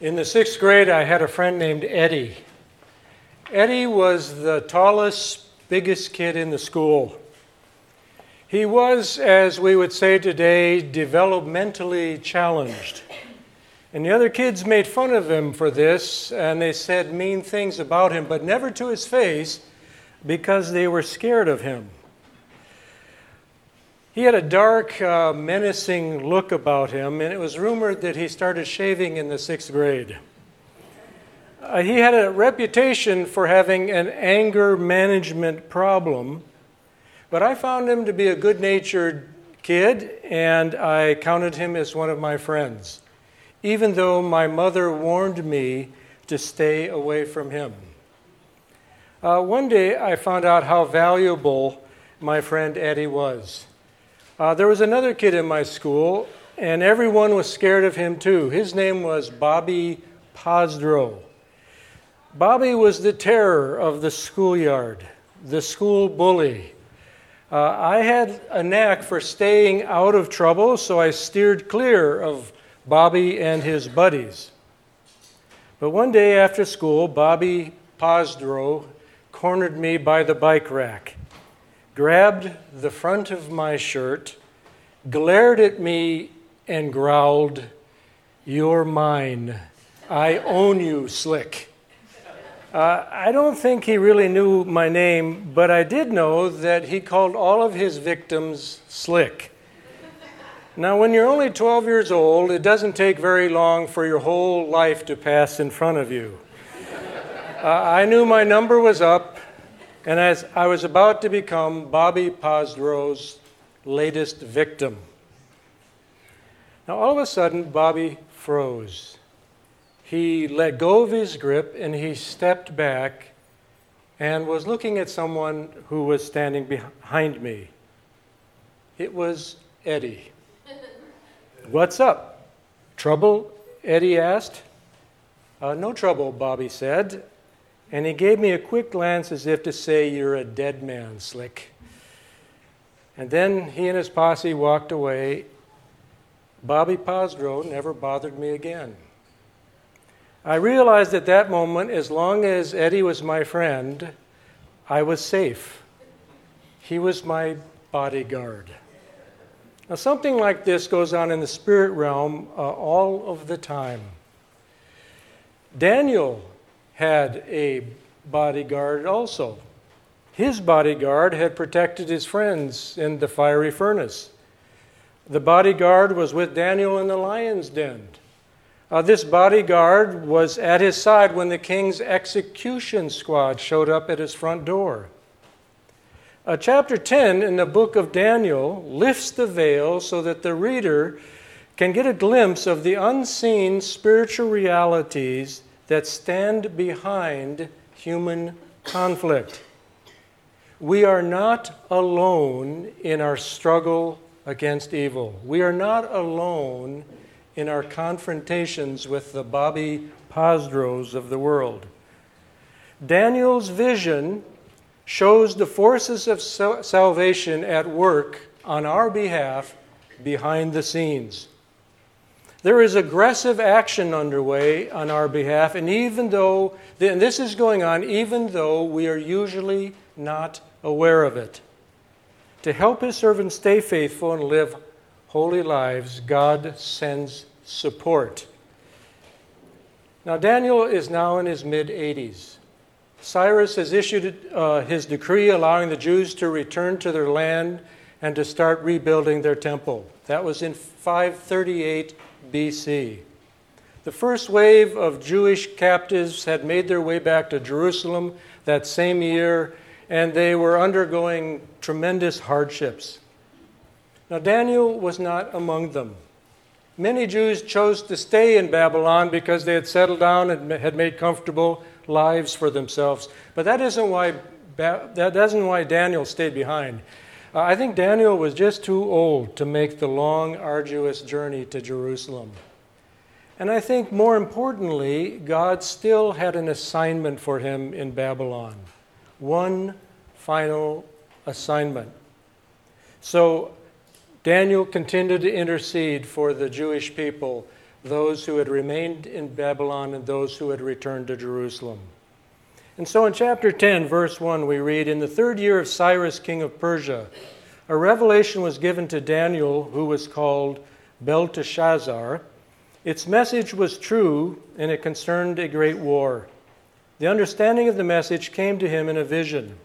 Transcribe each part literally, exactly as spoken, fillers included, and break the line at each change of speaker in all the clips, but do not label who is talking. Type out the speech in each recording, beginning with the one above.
In the sixth grade, I had a friend named Eddie. Eddie was the tallest, biggest kid in the school. He was, as we would say today, developmentally challenged. And the other kids made fun of him for this, and they said mean things about him, but never to his face because they were scared of him. He had a dark, uh, menacing look about him, and it was rumored that he started shaving in the sixth grade. Uh, he had a reputation for having an anger management problem, but I found him to be a good-natured kid, and I counted him as one of my friends, even though my mother warned me to stay away from him. Uh, one day, I found out how valuable my friend Eddie was. Uh, there was another kid in my school, and everyone was scared of him too. His name was Bobby Pozdro. Bobby was the terror of the schoolyard, the school bully. Uh, I had a knack for staying out of trouble, so I steered clear of Bobby and his buddies. But one day after school, Bobby Pozdro cornered me by the bike rack, grabbed the front of my shirt, glared at me, and growled, "You're mine. I own you, Slick." Uh, I don't think he really knew my name, but I did know that he called all of his victims Slick. Now, when you're only twelve years old, it doesn't take very long for your whole life to pass in front of you. Uh, I knew my number was up, and as I was about to become Bobby Pozdro's latest victim. Now, all of a sudden, Bobby froze. He let go of his grip, and he stepped back and was looking at someone who was standing behind me. It was Eddie. "What's up? Trouble?" Eddie asked. Uh, "No trouble," Bobby said. And he gave me a quick glance as if to say, "You're a dead man, Slick." And then he and his posse walked away. Bobby Pozdro never bothered me again. I realized at that moment, as long as Eddie was my friend, I was safe. He was my bodyguard. Now, something like this goes on in the spirit realm uh, all of the time. Daniel had a bodyguard also. His bodyguard had protected his friends in the fiery furnace. The bodyguard was with Daniel in the lion's den. Uh, this bodyguard was at his side when the king's execution squad showed up at his front door. Uh, chapter ten in the book of Daniel lifts the veil so that the reader can get a glimpse of the unseen spiritual realities that stand behind human conflict. We are not alone in our struggle against evil. We are not alone in our confrontations with the Bobby Pozdros of the world. Daniel's vision shows the forces of salvation at work on our behalf behind the scenes. There is aggressive action underway on our behalf, and even though, and this is going on even though we are usually not aware of it. To help His servants stay faithful and live holy lives, God sends support. Now, Daniel is now in his mid-eighties. Cyrus has issued uh, his decree allowing the Jews to return to their land and to start rebuilding their temple. That was in five thirty-eight B C. The first wave of Jewish captives had made their way back to Jerusalem that same year, and they were undergoing tremendous hardships. Now, Daniel was not among them. Many Jews chose to stay in Babylon because they had settled down and had made comfortable lives for themselves. But that isn't why, that isn't why Daniel stayed behind. Uh, I think Daniel was just too old to make the long, arduous journey to Jerusalem. And I think more importantly, God still had an assignment for him in Babylon. One final assignment. So Daniel continued to intercede for the Jewish people those who had remained in Babylon and those who had returned to Jerusalem. And so in chapter ten, verse one, we read, "In the third year of Cyrus, king of Persia, a revelation was given to Daniel, who was called Belteshazzar. Its message was true, and it concerned a great war. The understanding of the message came to him in a vision.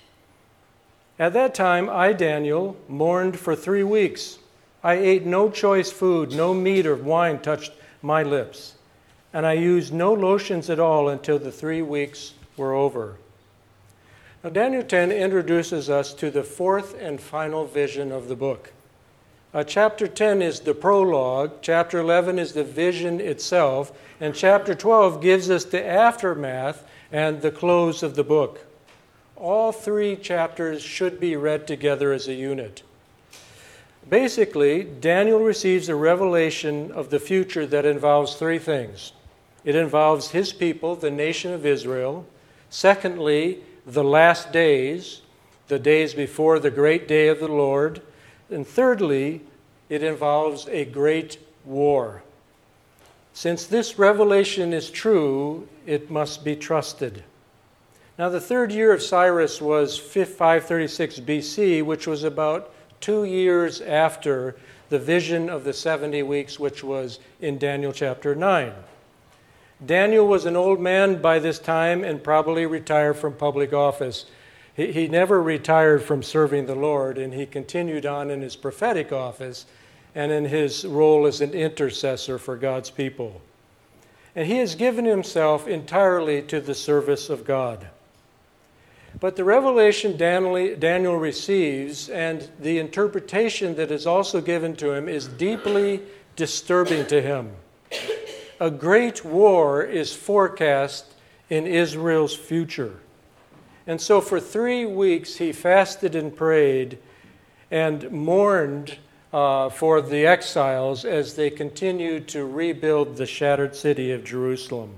At that time, I, Daniel, mourned for three weeks. I ate no choice food, no meat or wine touched my lips, and I used no lotions at all until the three weeks were over." Now, Daniel ten introduces us to the fourth and final vision of the book. Uh, chapter ten is the prologue, chapter eleven is the vision itself, and chapter twelve gives us the aftermath and the close of the book. All three chapters should be read together as a unit. Basically, Daniel receives a revelation of the future that involves three things. It involves his people, the nation of Israel. Secondly, the last days, the days before the great day of the Lord. And thirdly, it involves a great war. Since this revelation is true, it must be trusted. Now, the third year of Cyrus was five thirty-six B C, which was about two years after the vision of the seventy weeks, which was in Daniel chapter nine. Daniel was an old man by this time and probably retired from public office. He, he never retired from serving the Lord, and he continued on in his prophetic office and in his role as an intercessor for God's people. And he has given himself entirely to the service of God. But the revelation Daniel receives and the interpretation that is also given to him is deeply disturbing to him. A great war is forecast in Israel's future. And so for three weeks he fasted and prayed and mourned uh, for the exiles as they continued to rebuild the shattered city of Jerusalem.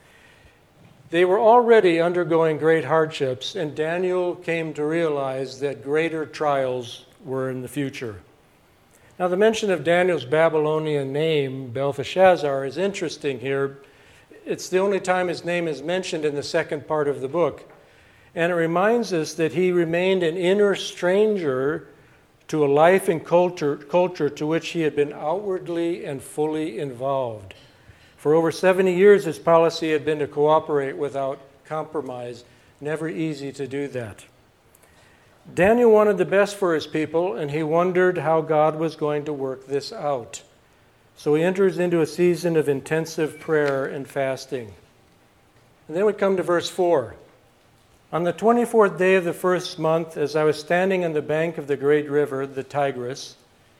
They were already undergoing great hardships, and Daniel came to realize that greater trials were in the future. Now, the mention of Daniel's Babylonian name, Belteshazzar, is interesting here. It's the only time his name is mentioned in the second part of the book. And it reminds us that he remained an inner stranger to a life and culture, culture to which he had been outwardly and fully involved. For over seventy years, his policy had been to cooperate without compromise. Never easy to do that. Daniel wanted the best for his people, and he wondered how God was going to work this out. So he enters into a season of intensive prayer and fasting. And then we come to verse four. On the twenty-fourth day of the first month, as I was standing on the bank of the great river, the Tigris,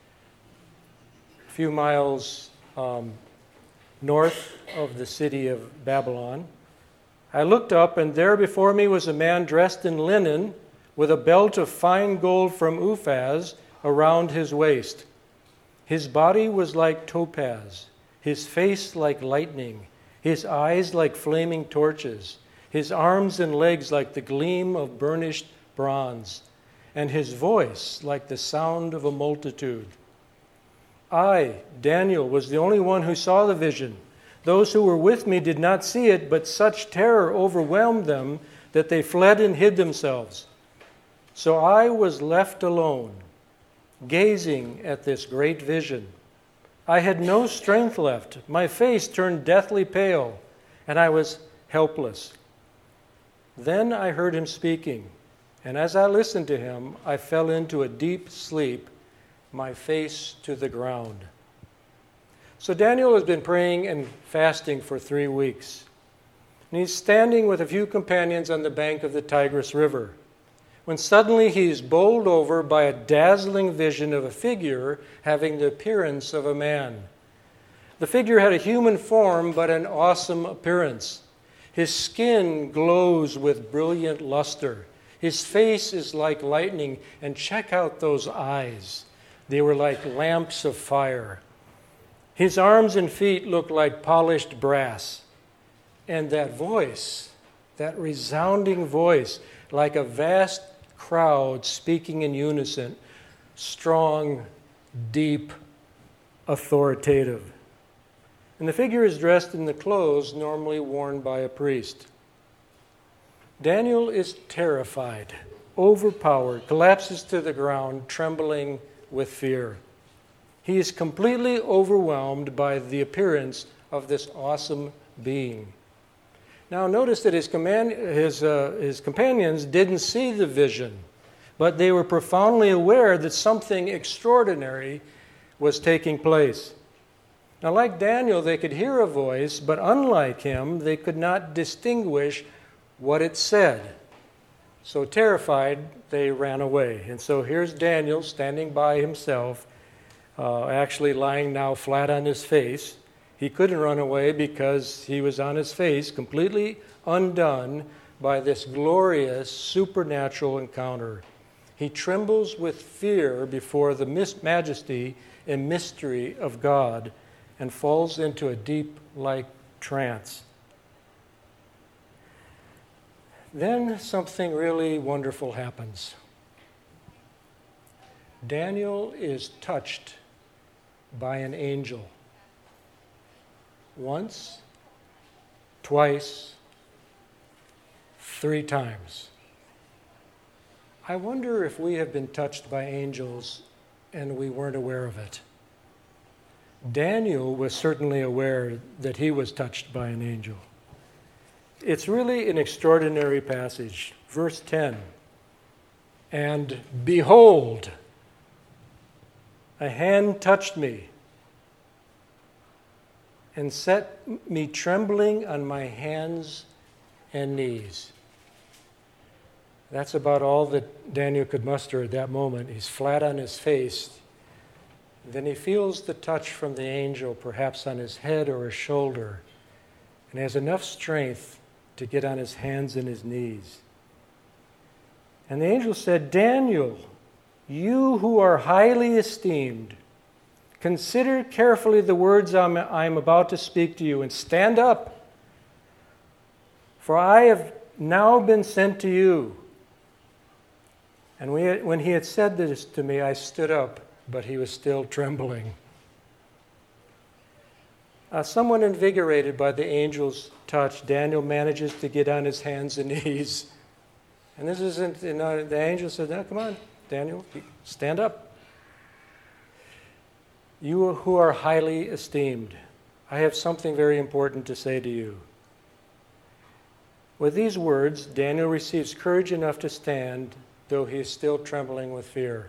a few miles um, north of the city of Babylon, I looked up, and there before me was a man dressed in linen with a belt of fine gold from Uphaz around his waist. His body was like topaz, his face like lightning, his eyes like flaming torches, his arms and legs like the gleam of burnished bronze, and his voice like the sound of a multitude. I, Daniel, was the only one who saw the vision. Those who were with me did not see it, but such terror overwhelmed them that they fled and hid themselves. So I was left alone, gazing at this great vision. I had no strength left. My face turned deathly pale, and I was helpless. Then I heard him speaking, and as I listened to him, I fell into a deep sleep, my face to the ground. So Daniel has been praying and fasting for three weeks. And he's standing with a few companions on the bank of the Tigris River, when suddenly he is bowled over by a dazzling vision of a figure having the appearance of a man. The figure had a human form, but an awesome appearance. His skin glows with brilliant luster. His face is like lightning, and check out those eyes. They were like lamps of fire. His arms and feet looked like polished brass. And that voice, that resounding voice, like a vast crowd speaking in unison, strong, deep, authoritative. And the figure is dressed in the clothes normally worn by a priest. Daniel is terrified, overpowered, collapses to the ground, trembling with fear. He is completely overwhelmed by the appearance of this awesome being. Now notice that his, command, his, uh, his companions didn't see the vision, but they were profoundly aware that something extraordinary was taking place. Now, like Daniel, they could hear a voice, but unlike him, they could not distinguish what it said. So terrified, they ran away. And so here's Daniel standing by himself, uh, actually lying now flat on his face. He couldn't run away because he was on his face, completely undone by this glorious supernatural encounter. He trembles with fear before the majesty and mystery of God and falls into a deep, like trance. Then something really wonderful happens. Daniel is touched by an angel. Once, twice, three times. I wonder if we have been touched by angels and we weren't aware of it. Daniel was certainly aware that he was touched by an angel. It's really an extraordinary passage. Verse ten. And behold, a hand touched me and set me trembling on my hands and knees. That's about all that Daniel could muster at that moment. He's flat on his face. Then he feels the touch from the angel, perhaps on his head or his shoulder, and has enough strength to get on his hands and his knees. And the angel said, Daniel, you who are highly esteemed, consider carefully the words I'm, I'm about to speak to you, and stand up, for I have now been sent to you. And we, when he had said this to me, I stood up, but he was still trembling. Uh, somewhat invigorated by the angel's touch, Daniel manages to get on his hands and knees. And this isn't, you know, the angel said, no, come on, Daniel, stand up. You who are highly esteemed, I have something very important to say to you. With these words, Daniel receives courage enough to stand, though he is still trembling with fear.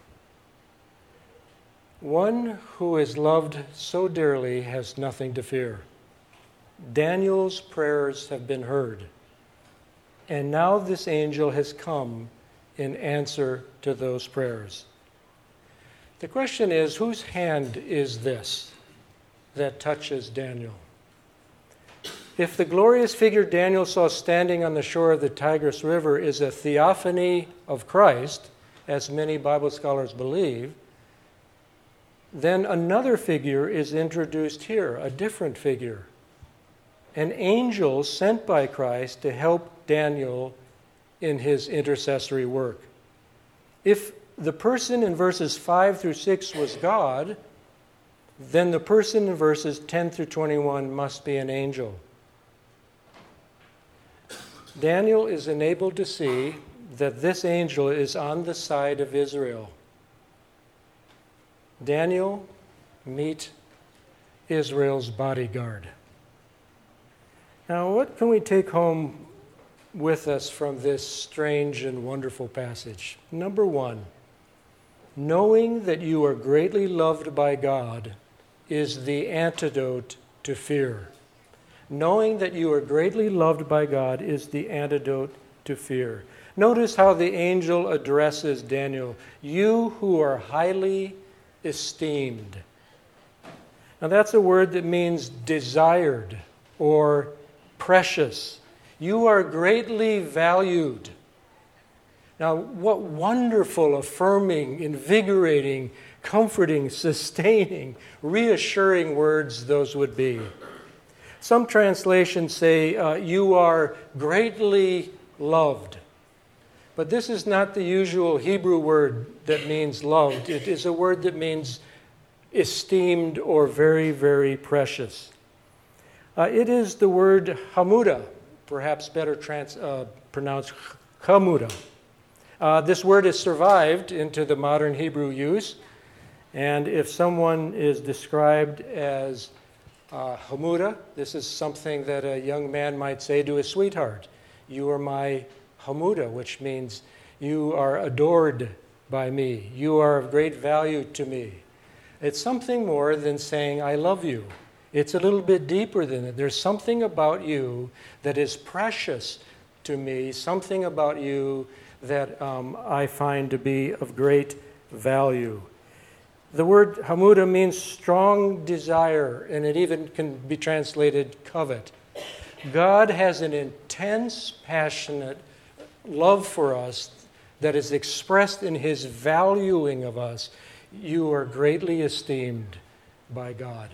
One who is loved so dearly has nothing to fear. Daniel's prayers have been heard, and now this angel has come in answer to those prayers. The question is, whose hand is this that touches Daniel? If the glorious figure Daniel saw standing on the shore of the Tigris River is a theophany of Christ, as many Bible scholars believe, then another figure is introduced here, a different figure. An angel sent by Christ to help Daniel in his intercessory work. If the person in verses five through six was God, then the person in verses ten through twenty-one must be an angel. Daniel is enabled to see that this angel is on the side of Israel. Daniel, meet Israel's bodyguard. Now, what can we take home with us from this strange and wonderful passage? Number one, knowing that you are greatly loved by God is the antidote to fear. Knowing that you are greatly loved by God is the antidote to fear. Notice how the angel addresses Daniel. You who are highly esteemed. Now that's a word that means desired or precious. You are greatly valued. Now what wonderful, affirming, invigorating, comforting, sustaining, reassuring words those would be. Some translations say, uh, you are greatly loved. But this is not the usual Hebrew word that means loved. It is a word that means esteemed or very, very precious. Uh, it is the word hamuda, perhaps better trans, uh, pronounced chamuda. Uh, this word has survived into the modern Hebrew use, and if someone is described as uh, hamuda, this is something that a young man might say to his sweetheart. You are my hamuda, which means you are adored by me. You are of great value to me. It's something more than saying, I love you. It's a little bit deeper than it. There's something about you that is precious to me, something about you that um, I find to be of great value. The word hamuda means strong desire, and it even can be translated covet. God has an intense, passionate love for us that is expressed in his valuing of us. You are greatly esteemed by God.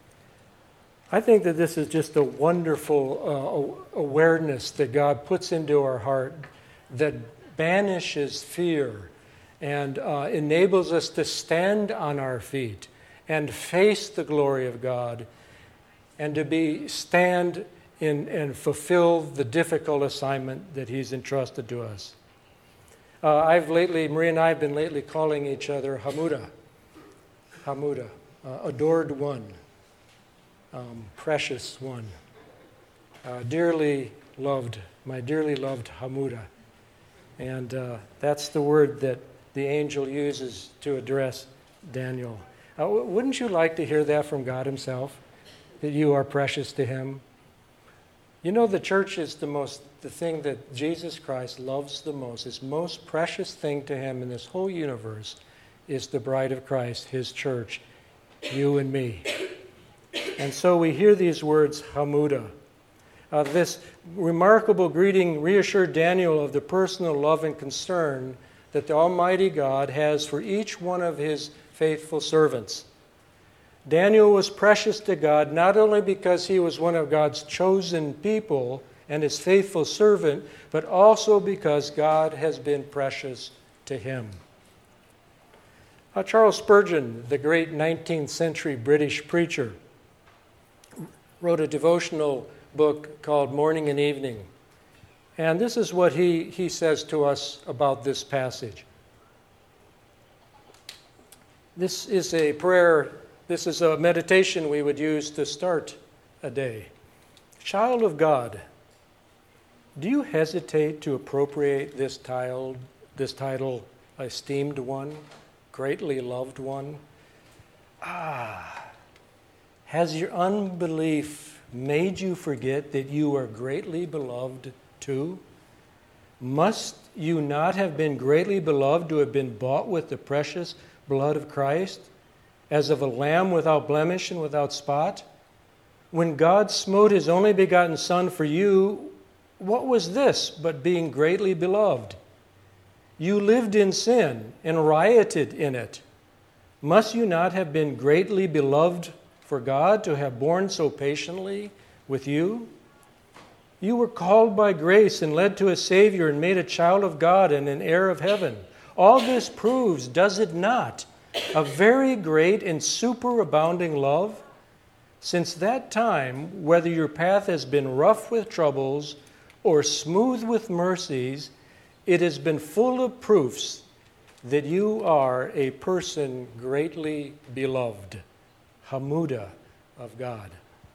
I think that this is just a wonderful uh, awareness that God puts into our heart that banishes fear and uh, enables us to stand on our feet and face the glory of God and to be stand in and fulfill the difficult assignment that he's entrusted to us. Uh, I've lately, Maria and I have been lately calling each other Hamuda, Hamuda, uh, adored one. Um, precious one, uh, dearly loved, my dearly loved Hamuda. And uh, that's the word that the angel uses to address Daniel. Uh, wouldn't you like to hear that from God himself, that you are precious to him? You know, the church is the most, the thing that Jesus Christ loves the most. His most precious thing to him in this whole universe is the bride of Christ, his church, you and me. And so we hear these words, Hamuda. Uh, this remarkable greeting reassured Daniel of the personal love and concern that the Almighty God has for each one of his faithful servants. Daniel was precious to God not only because he was one of God's chosen people and his faithful servant, but also because God has been precious to him. Uh, Charles Spurgeon, the great nineteenth century British preacher, wrote a devotional book called Morning and Evening. And this is what he, he says to us about this passage. This is a prayer, this is a meditation we would use to start a day. Child of God, do you hesitate to appropriate this title, this title, esteemed one, greatly loved one? Ah, has your unbelief made you forget that you are greatly beloved too? Must you not have been greatly beloved to have been bought with the precious blood of Christ, as of a lamb without blemish and without spot? When God smote his only begotten Son for you, what was this but being greatly beloved? You lived in sin and rioted in it. Must you not have been greatly beloved for God to have borne so patiently with you? You were called by grace and led to a Savior and made a child of God and an heir of heaven. All this proves, does it not, a very great and superabounding love? Since that time, whether your path has been rough with troubles or smooth with mercies, it has been full of proofs that you are a person greatly beloved. Hamuda of God.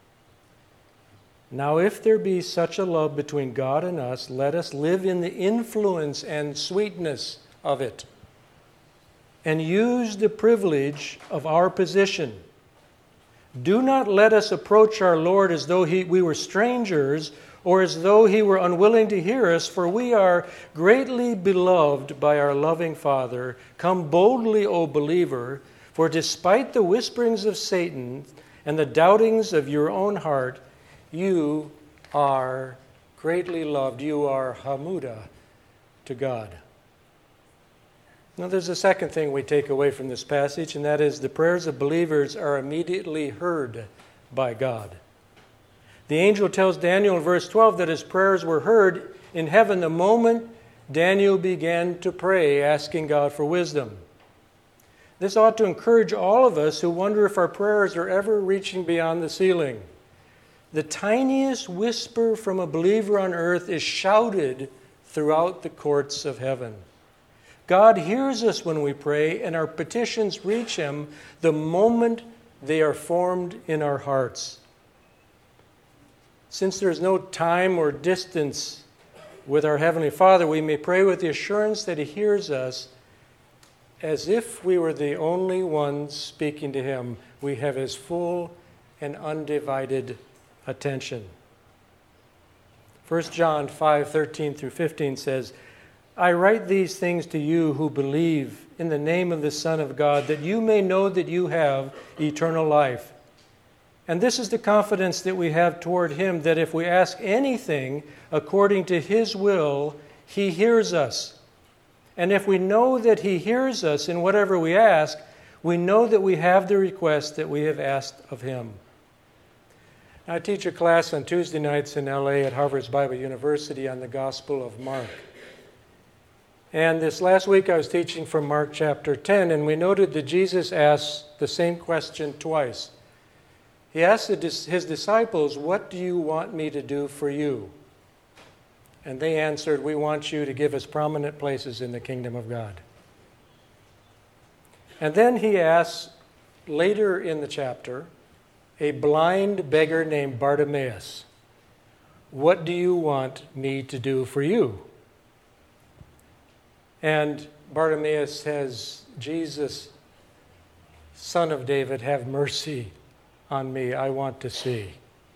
Now, if there be such a love between God and us, let us live in the influence and sweetness of it, and use the privilege of our position. Do not let us approach our Lord as though he, we were strangers, or as though he were unwilling to hear us, for we are greatly beloved by our loving Father. Come boldly, O believer, for despite the whisperings of Satan and the doubtings of your own heart, you are greatly loved. You are Hamuda to God. Now, there's a second thing we take away from this passage, and that is the prayers of believers are immediately heard by God. The angel tells Daniel in verse twelve that his prayers were heard in heaven the moment Daniel began to pray, asking God for wisdom. This ought to encourage all of us who wonder if our prayers are ever reaching beyond the ceiling. The tiniest whisper from a believer on earth is shouted throughout the courts of heaven. God hears us when we pray, and our petitions reach Him the moment they are formed in our hearts. Since there is no time or distance with our Heavenly Father, we may pray with the assurance that He hears us as if we were the only ones speaking to Him. We have His full and undivided attention. First John five thirteen through fifteen says, I write these things to you who believe in the name of the Son of God, that you may know that you have eternal life. And this is the confidence that we have toward Him, that if we ask anything according to His will, He hears us. And if we know that He hears us in whatever we ask, we know that we have the request that we have asked of Him. I teach a class on Tuesday nights in L A at Harvard Bible University on the Gospel of Mark. And this last week I was teaching from Mark chapter ten, and we noted that Jesus asked the same question twice. He asked His disciples, what do you want me to do for you? And they answered, we want you to give us prominent places in the kingdom of God. And then He asks, later in the chapter, a blind beggar named Bartimaeus, what do you want me to do for you? And Bartimaeus says, Jesus, Son of David, have mercy on me. I want to see.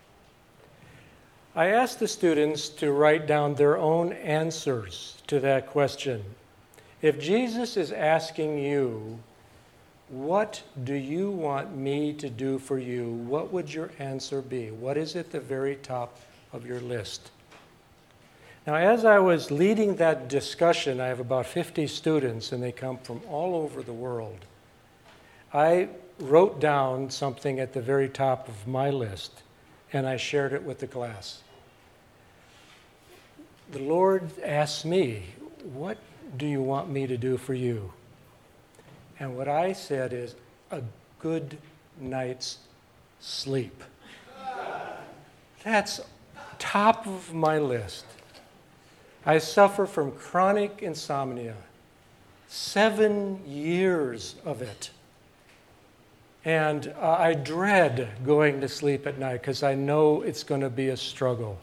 I asked the students to write down their own answers to that question. If Jesus is asking you, what do you want me to do for you? What would your answer be? What is at the very top of your list? Now, as I was leading that discussion, I have about fifty students, and they come from all over the world. I wrote down something at the very top of my list, and I shared it with the class. The Lord asked me, what do you want me to do for you? And what I said is, a good night's sleep. That's top of my list. I suffer from chronic insomnia, seven years of it. And uh, I dread going to sleep at night because I know it's going to be a struggle.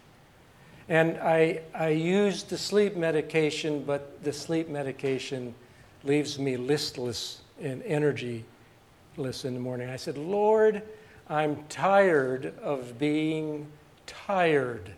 And I, I use the sleep medication, but the sleep medication leaves me listless and energyless in the morning. I said, Lord, I'm tired of being tired.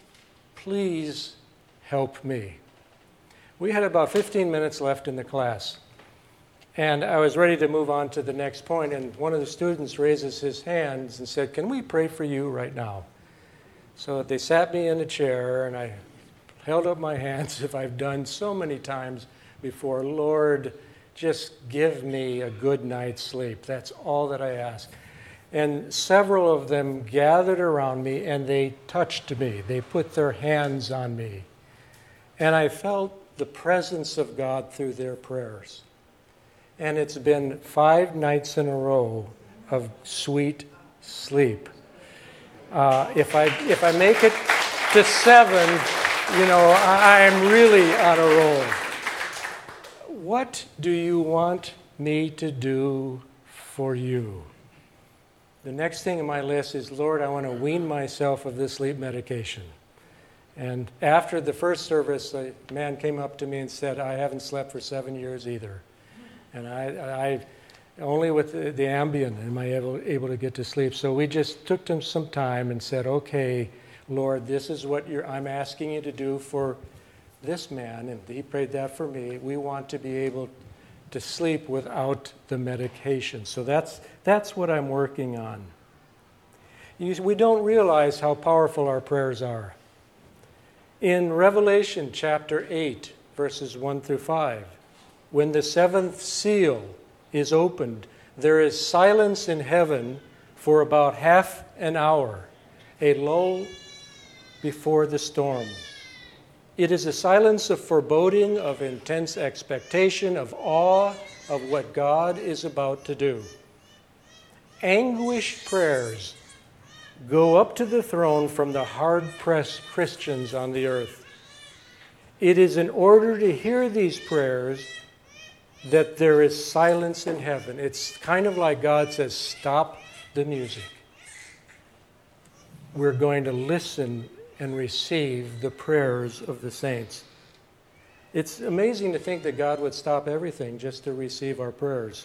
Please help me. We had about fifteen minutes left in the class, and I was ready to move on to the next point, and one of the students raises his hands and said, can we pray for you right now? So they sat me in a chair, and I held up my hands, as I've done so many times before. Lord, just give me a good night's sleep. That's all that I ask. And several of them gathered around me, and they touched me. They put their hands on me. And I felt the presence of God through their prayers. And it's been five nights in a row of sweet sleep. Uh, if I if I make it to seven, you know, I, I'm really on a roll. What do you want me to do for you? The next thing on my list is, Lord, I want to wean myself of this sleep medication. And after the first service, a man came up to me and said, I haven't slept for seven years either. And I, I only with the, the Ambien am I able, able to get to sleep. So we just took them some time and said, okay, Lord, this is what you're, I'm asking you to do for this man. And he prayed that for me. We want to be able to sleep without the medication. So that's, that's what I'm working on. You, we don't realize how powerful our prayers are. In Revelation chapter eight, verses one through five, when the seventh seal is opened, there is silence in heaven for about half an hour, a lull before the storm. It is a silence of foreboding, of intense expectation, of awe of what God is about to do. Anguished prayers go up to the throne from the hard-pressed Christians on the earth. It is in order to hear these prayers that there is silence in heaven. It's kind of like God says, stop the music. We're going to listen and receive the prayers of the saints. It's amazing to think that God would stop everything just to receive our prayers.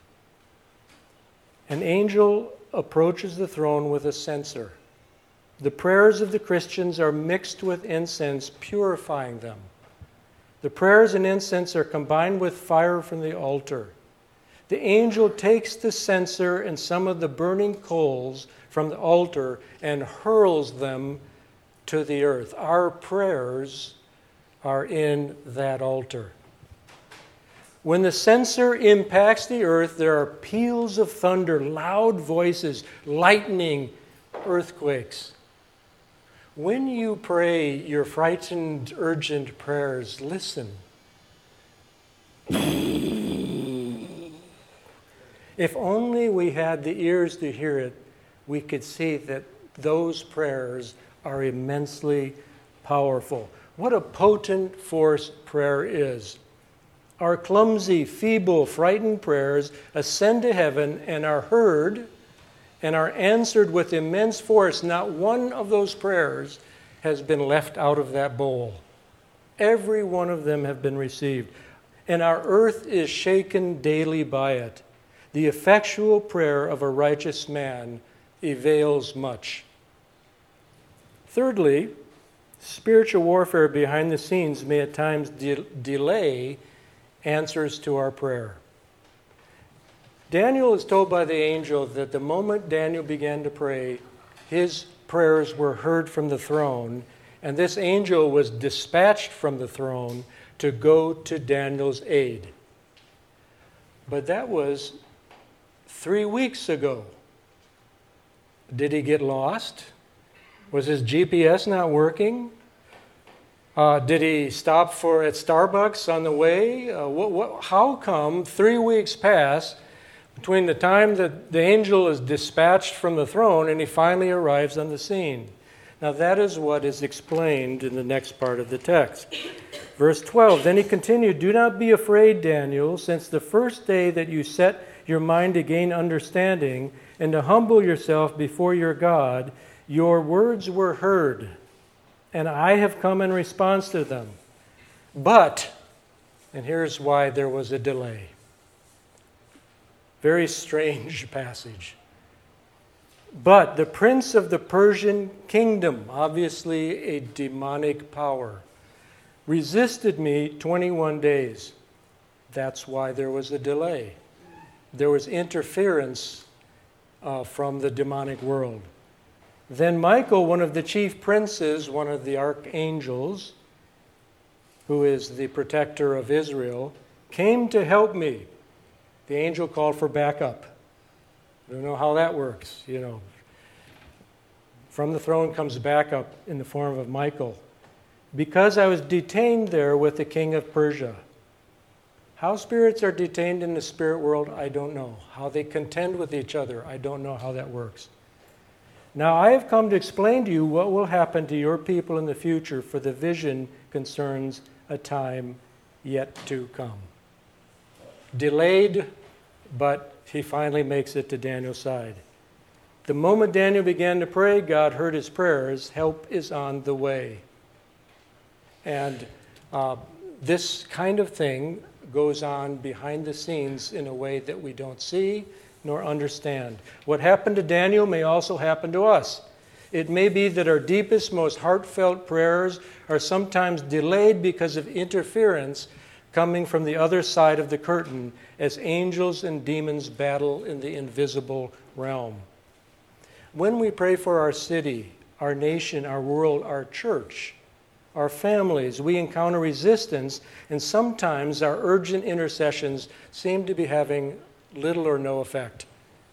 An angel approaches the throne with a censer. The prayers of the Christians are mixed with incense, purifying them. The prayers and incense are combined with fire from the altar. The angel takes the censer and some of the burning coals from the altar and hurls them to the earth. Our prayers are in that altar. When the censer impacts the earth, there are peals of thunder, loud voices, lightning, earthquakes. When you pray your frightened, urgent prayers, listen. If only we had the ears to hear it, we could see that those prayers are immensely powerful. What a potent force prayer is. Our clumsy, feeble, frightened prayers ascend to heaven and are heard and are answered with immense force. Not one of those prayers has been left out of that bowl. Every one of them have been received. And our earth is shaken daily by it. The effectual prayer of a righteous man avails much. Thirdly, spiritual warfare behind the scenes may at times de- delay answers to our prayer. Daniel is told by the angel that the moment Daniel began to pray, his prayers were heard from the throne, and this angel was dispatched from the throne to go to Daniel's aid. But that was three weeks ago. Did he get lost? Was his G P S not working? Uh, did he stop for at Starbucks on the way? Uh, what, what, how come three weeks pass between the time that the angel is dispatched from the throne and he finally arrives on the scene? Now that is what is explained in the next part of the text. Verse twelve, then he continued, do not be afraid, Daniel, since the first day that you set your mind to gain understanding and to humble yourself before your God, your words were heard, and I have come in response to them. But, and here's why there was a delay. Very strange passage. But the prince of the Persian kingdom, obviously a demonic power, resisted me twenty-one days. That's why there was a delay. There was interference uh, from the demonic world. Then Michael, one of the chief princes, one of the archangels, who is the protector of Israel, came to help me. The angel called for backup. I don't know how that works, you know. From the throne comes backup in the form of Michael. Because I was detained there with the king of Persia. How spirits are detained in the spirit world, I don't know. How they contend with each other, I don't know how that works. Now I have come to explain to you what will happen to your people in the future, for the vision concerns a time yet to come. Delayed, but he finally makes it to Daniel's side. The moment Daniel began to pray, God heard his prayers. Help is on the way. And uh, this kind of thing goes on behind the scenes in a way that we don't see nor understand. What happened to Daniel may also happen to us. It may be that our deepest, most heartfelt prayers are sometimes delayed because of interference coming from the other side of the curtain as angels and demons battle in the invisible realm. When we pray for our city, our nation, our world, our church, our families, we encounter resistance, and sometimes our urgent intercessions seem to be having little or no effect.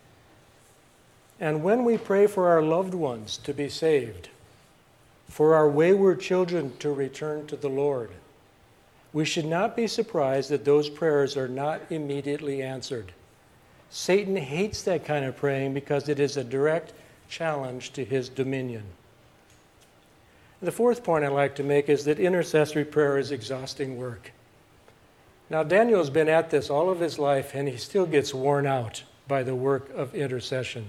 And when we pray for our loved ones to be saved, for our wayward children to return to the Lord, we should not be surprised that those prayers are not immediately answered. Satan hates that kind of praying because it is a direct challenge to his dominion. The fourth point I'd like to make is that intercessory prayer is exhausting work. Now, Daniel's been at this all of his life, and he still gets worn out by the work of intercession.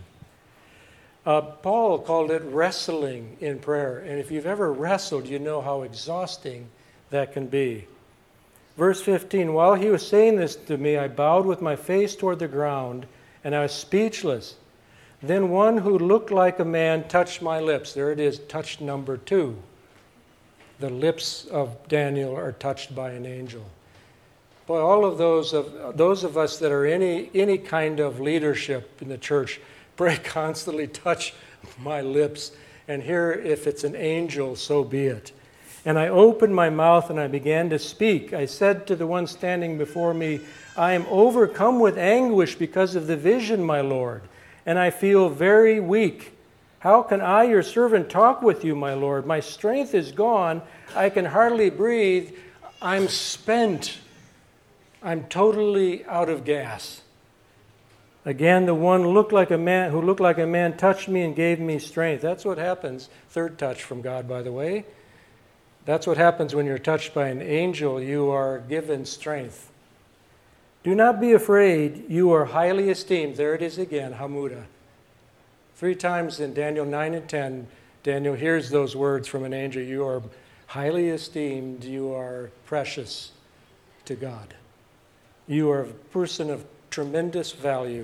Uh, Paul called it wrestling in prayer, and if you've ever wrestled, you know how exhausting that can be. Verse fifteen, while he was saying this to me, I bowed with my face toward the ground, and I was speechless. Then one who looked like a man touched my lips. There it is, touch number two. The lips of Daniel are touched by an angel. Boy, all of those of those of us that are any any kind of leadership in the church, pray constantly, touch my lips. And here, if it's an angel, so be it. And I opened my mouth and I began to speak. I said to the one standing before me, I am overcome with anguish because of the vision, my Lord, and I feel very weak. How can I, your servant, talk with you, my Lord? My strength is gone. I can hardly breathe. I'm spent. I'm totally out of gas. Again, the one looked like a man who looked like a man touched me and gave me strength. That's what happens. Third touch from God, by the way. That's what happens when you're touched by an angel. You are given strength. Do not be afraid. You are highly esteemed. There it is again, Hamuda. Three times in Daniel nine and ten, Daniel hears those words from an angel. You are highly esteemed. You are precious to God. You are a person of tremendous value.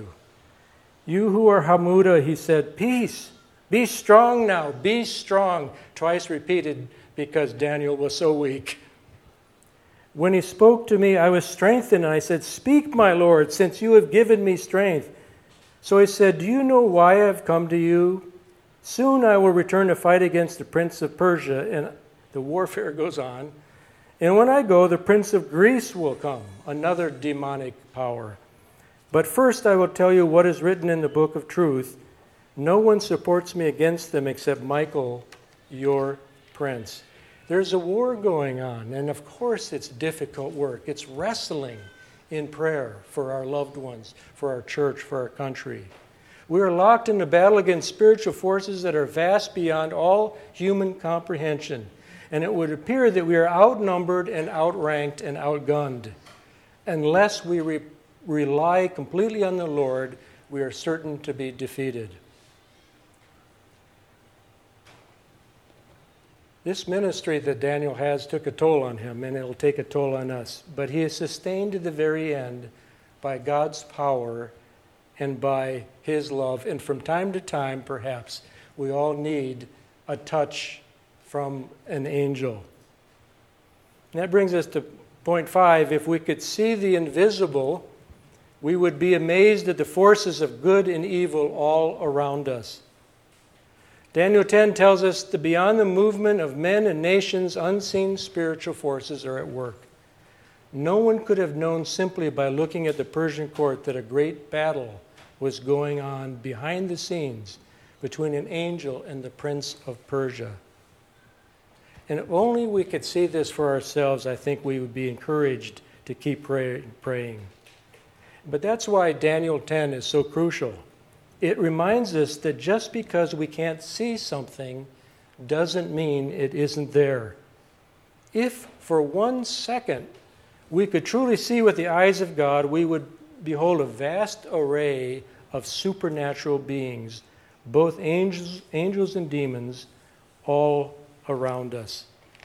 You who are Hamuda, he said, peace. Be strong now. Be strong. Twice repeated because Daniel was so weak. When he spoke to me, I was strengthened, and I said, speak, my Lord, since you have given me strength. So he said, do you know why I have come to you? Soon I will return to fight against the prince of Persia, and the warfare goes on. And when I go, the prince of Greece will come, another demonic power. But first I will tell you what is written in the book of truth. No one supports me against them except Michael, your prince. There's a war going on, and of course it's difficult work. It's wrestling in prayer for our loved ones, for our church, for our country. We are locked in a battle against spiritual forces that are vast beyond all human comprehension. And it would appear that we are outnumbered and outranked and outgunned. Unless we re- rely completely on the Lord, we are certain to be defeated. This ministry that Daniel has took a toll on him, and it'll take a toll on us. But he is sustained to the very end by God's power and by his love. And from time to time, perhaps, we all need a touch from an angel. And that brings us to point five. If we could see the invisible, we would be amazed at the forces of good and evil all around us. Daniel ten tells us that beyond the movement of men and nations, unseen spiritual forces are at work. No one could have known simply by looking at the Persian court that a great battle was going on behind the scenes between an angel and the prince of Persia. And if only we could see this for ourselves, I think we would be encouraged to keep pray, praying. But that's why Daniel ten is so crucial. It reminds us that just because we can't see something doesn't mean it isn't there. If for one second we could truly see with the eyes of God, we would behold a vast array of supernatural beings, both angels, angels and demons, all around us.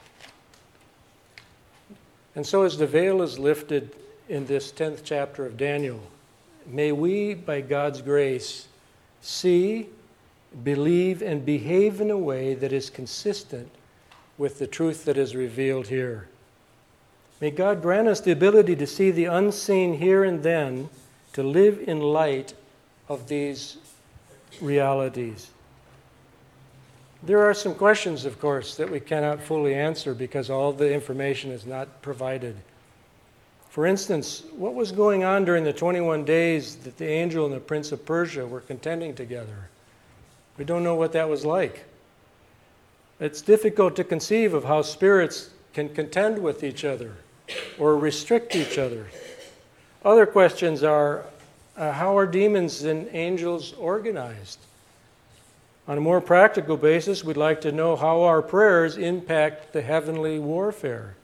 And so as the veil is lifted in this tenth chapter of Daniel, may we, by God's grace, see, believe, and behave in a way that is consistent with the truth that is revealed here. May God grant us the ability to see the unseen here and then, to live in light of these realities. There are some questions, of course, that we cannot fully answer because all the information is not provided. For instance, what was going on during the twenty-one days that the angel and the prince of Persia were contending together? We don't know what that was like. It's difficult to conceive of how spirits can contend with each other or restrict each other. Other questions are, uh, how are demons and angels organized? On a more practical basis, we'd like to know how our prayers impact the heavenly warfare.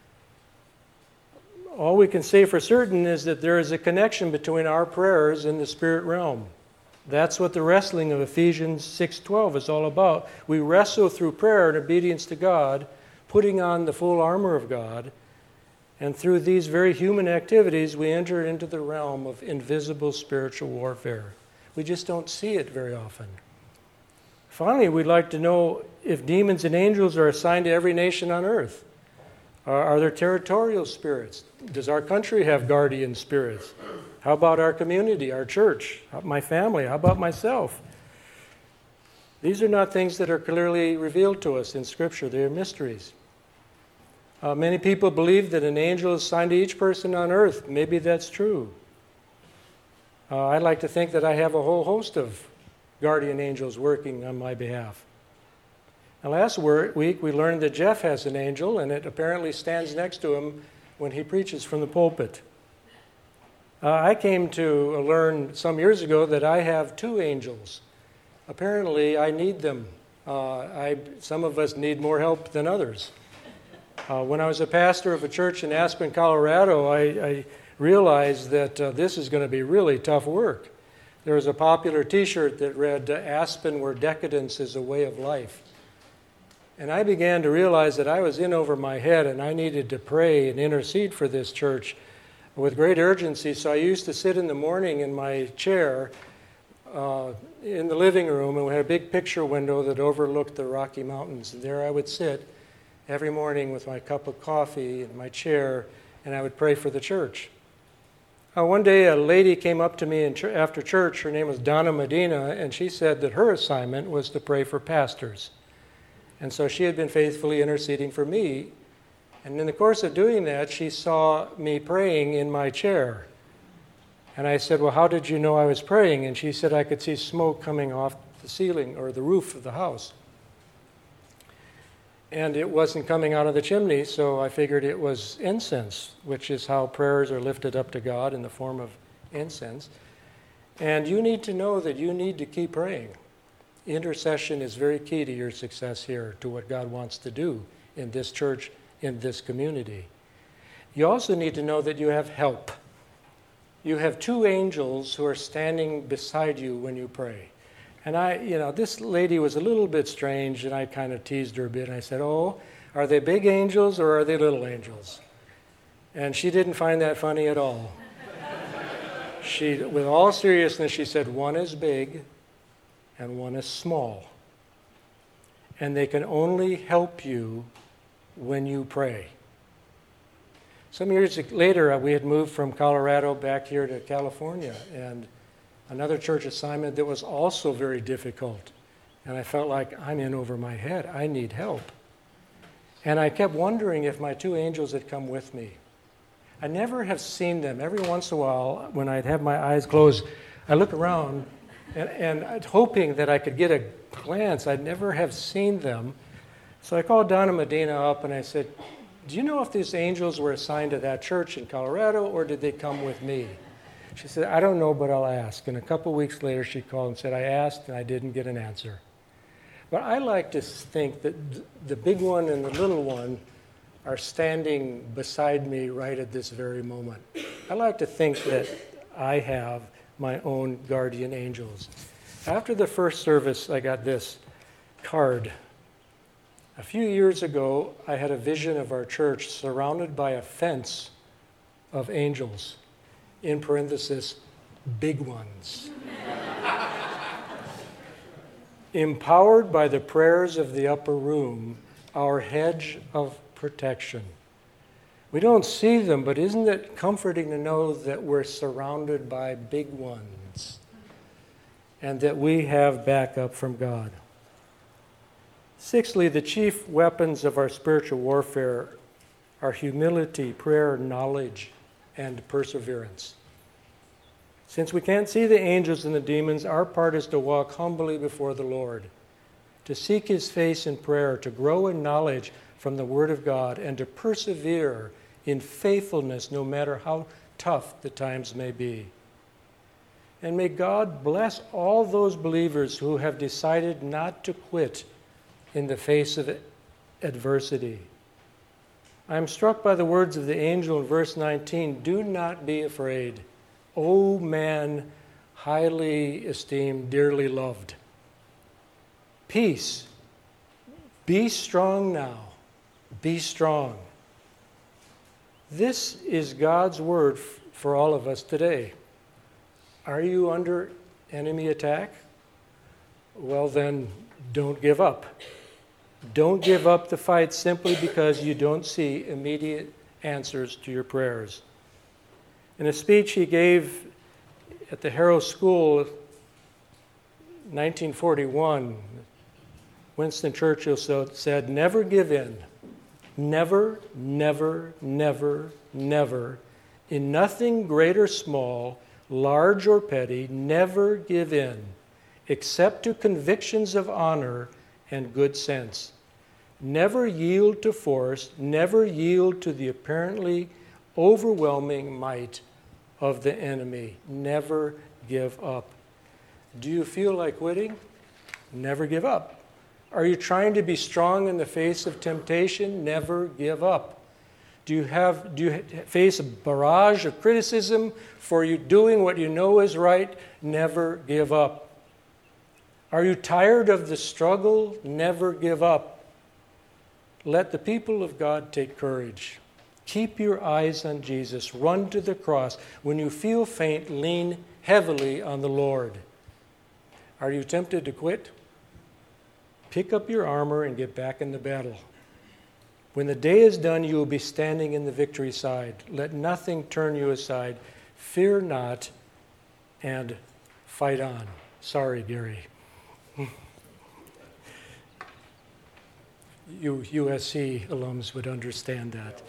All we can say for certain is that there is a connection between our prayers and the spirit realm. That's what the wrestling of Ephesians six twelve is all about. We wrestle through prayer and obedience to God, putting on the full armor of God, and through these very human activities, we enter into the realm of invisible spiritual warfare. We just don't see it very often. Finally, we'd like to know if demons and angels are assigned to every nation on earth. Are, are there territorial spirits? Does our country have guardian spirits? How about our community, our church, my family? How about myself? These are not things that are clearly revealed to us in Scripture. They are mysteries. Uh, many people believe that an angel is assigned to each person on earth. Maybe that's true. Uh, I like to think that I have a whole host of guardian angels working on my behalf. Now, last week we learned that Jeff has an angel, and it apparently stands next to him when he preaches from the pulpit. Uh, I came to learn some years ago that I have two angels. Apparently, I need them. Uh, I, some of us need more help than others. Uh, when I was a pastor of a church in Aspen, Colorado, I, I realized that uh, this is going to be really tough work. There was a popular T-shirt that read, "Aspen, where decadence is a way of life." And I began to realize that I was in over my head and I needed to pray and intercede for this church with great urgency. So I used to sit in the morning in my chair uh, in the living room, and we had a big picture window that overlooked the Rocky Mountains. And there I would sit every morning with my cup of coffee in my chair, and I would pray for the church. Uh, one day a lady came up to me in ch- after church. Her name was Donna Medina, and she said that her assignment was to pray for pastors. And so she had been faithfully interceding for me. And in the course of doing that, she saw me praying in my chair. And I said, "Well, how did you know I was praying?" And she said, "I could see smoke coming off the ceiling or the roof of the house. And it wasn't coming out of the chimney, so I figured it was incense, which is how prayers are lifted up to God in the form of incense. And you need to know that you need to keep praying. Intercession is very key to your success here, to what God wants to do in this church, in this community. You also need to know that you have help. You have two angels who are standing beside you when you pray. And I, you know, this lady was a little bit strange, and I kind of teased her a bit. And I said, "Oh, are they big angels or are they little angels?" And she didn't find that funny at all. She, with all seriousness, she said, "One is big and one is small. And they can only help you when you pray." Some years later, we had moved from Colorado back here to California, and another church assignment that was also very difficult. And I felt like I'm in over my head. I need help. And I kept wondering if my two angels had come with me. I never have seen them. Every once in a while, when I'd have my eyes closed, I look around and, and I'd hoping that I could get a glance. I'd never have seen them. So I called Donna Medina up and I said, "Do you know if these angels were assigned to that church in Colorado, or did they come with me?" She said, "I don't know, but I'll ask." And a couple weeks later, she called and said, "I asked and I didn't get an answer." But I like to think that the big one and the little one are standing beside me right at this very moment. I like to think that I have my own guardian angels. After the first service, I got this card. A few years ago, I had a vision of our church surrounded by a fence of angels. In parenthesis, big ones. Empowered by the prayers of the upper room, our hedge of protection. We don't see them, but isn't it comforting to know that we're surrounded by big ones and that we have backup from God? Sixthly, the chief weapons of our spiritual warfare are humility, prayer, knowledge, and perseverance. Since we can't see the angels and the demons, our part is to walk humbly before the Lord, to seek His face in prayer, to grow in knowledge from the Word of God, and to persevere in faithfulness no matter how tough the times may be. And may God bless all those believers who have decided not to quit in the face of adversity. I am struck by the words of the angel in verse nineteen, "Do not be afraid, O man highly esteemed, dearly loved." Peace. Be strong now. Be strong. This is God's word f- for all of us today. Are you under enemy attack? Well, then, don't give up. Don't give up the fight simply because you don't see immediate answers to your prayers. In a speech he gave at the Harrow School in nineteen forty-one, Winston Churchill said, "Never give in. Never, never, never, never, in nothing great or small, large or petty, never give in, except to convictions of honor and good sense. Never yield to force, never yield to the apparently overwhelming might of the enemy. Never give up." Do you feel like quitting? Never give up. Are you trying to be strong in the face of temptation? Never give up. Do you have do you face a barrage of criticism for you doing what you know is right? Never give up. Are you tired of the struggle? Never give up. Let the people of God take courage. Keep your eyes on Jesus. Run to the cross. When you feel faint, lean heavily on the Lord. Are you tempted to quit? Pick up your armor and get back in the battle. When the day is done, you will be standing in the victory side. Let nothing turn you aside. Fear not and fight on. Sorry, Gary. You U S C alums would understand that.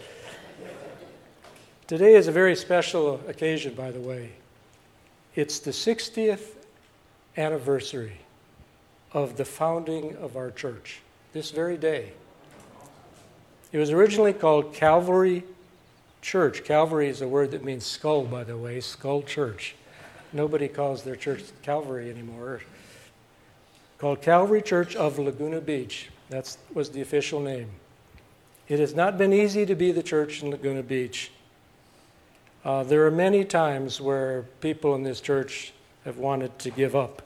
Today is a very special occasion, by the way. It's the sixtieth anniversary of the founding of our church, this very day. It was originally called Calvary Church. Calvary is a word that means skull, by the way, Skull Church. Nobody calls their church Calvary anymore. Called Calvary Church of Laguna Beach. That was the official name. It has not been easy to be the church in Laguna Beach. Uh, there are many times where people in this church have wanted to give up.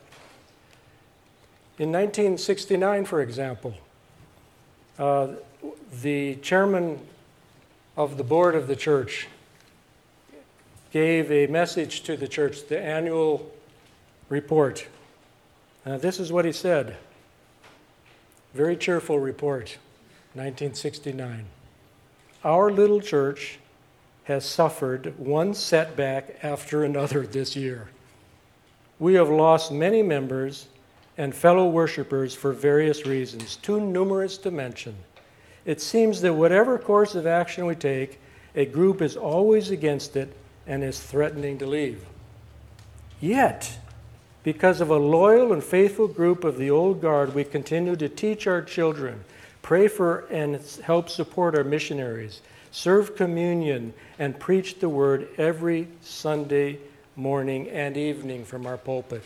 In nineteen sixty-nine, for example, uh, the chairman of the board of the church gave a message to the church, the annual report. Uh, this is what he said. Very cheerful report, nineteen sixty-nine. Our little church has suffered one setback after another this year. We have lost many members and fellow worshipers for various reasons, too numerous to mention. It seems that whatever course of action we take, a group is always against it and is threatening to leave. Yet, because of a loyal and faithful group of the old guard, we continue to teach our children, pray for and help support our missionaries, serve communion, and preach the word every Sunday morning and evening from our pulpit.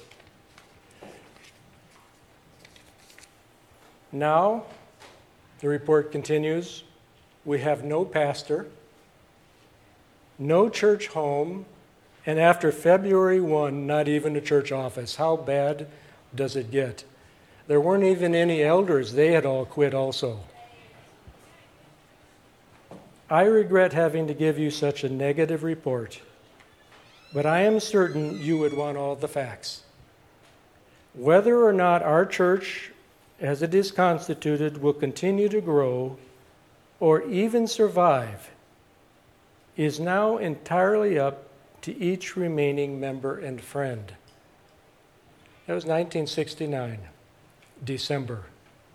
Now, the report continues, we have no pastor, no church home, and after February first, not even a church office. How bad does it get? There weren't even any elders. They had all quit also. I regret having to give you such a negative report, but I am certain you would want all the facts. Whether or not our church, as it is constituted, will continue to grow or even survive is now entirely up to each remaining member and friend. That was nineteen sixty-nine, December.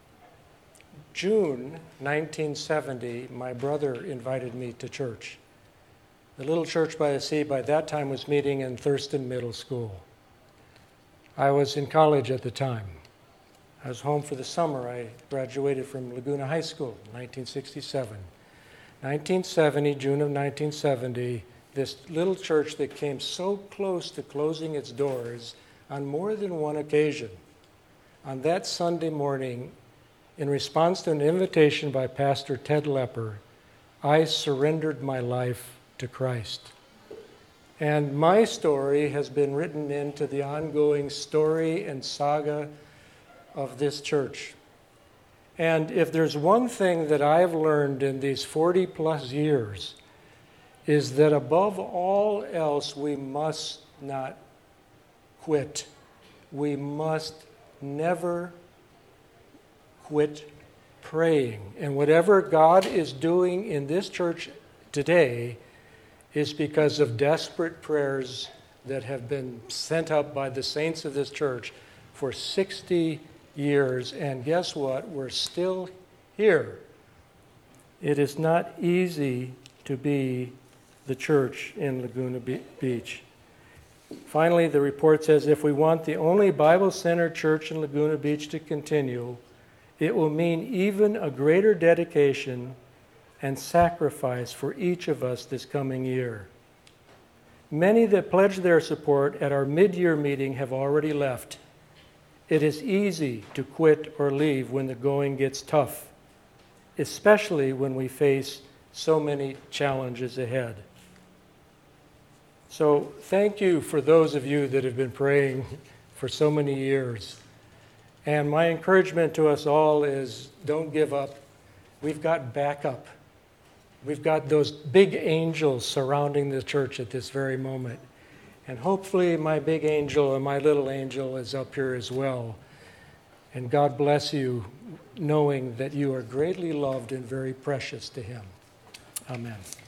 June nineteen seventy, my brother invited me to church. The little church by the sea by that time was meeting in Thurston Middle School. I was in college at the time. I was home for the summer. I graduated from Laguna High School in nineteen sixty-seven. nineteen seventy, June of nineteen seventy, this little church that came so close to closing its doors on more than one occasion. On that Sunday morning, in response to an invitation by Pastor Ted Lepper, I surrendered my life to Christ. And my story has been written into the ongoing story and saga of this church. And if there's one thing that I've learned in these forty plus years, is that above all else, we must not quit. We must never quit praying. And whatever God is doing in this church today is because of desperate prayers that have been sent up by the saints of this church for sixty years. And guess what? We're still here. It is not easy to be the church in Laguna Beach. Finally, the report says if we want the only Bible-centered church in Laguna Beach to continue, it will mean even a greater dedication and sacrifice for each of us this coming year. Many that pledged their support at our mid-year meeting have already left. It is easy to quit or leave when the going gets tough, especially when we face so many challenges ahead. So thank you for those of you that have been praying for so many years. And my encouragement to us all is don't give up. We've got backup. We've got those big angels surrounding the church at this very moment. And hopefully my big angel and my little angel is up here as well. And God bless you, knowing that you are greatly loved and very precious to Him. Amen.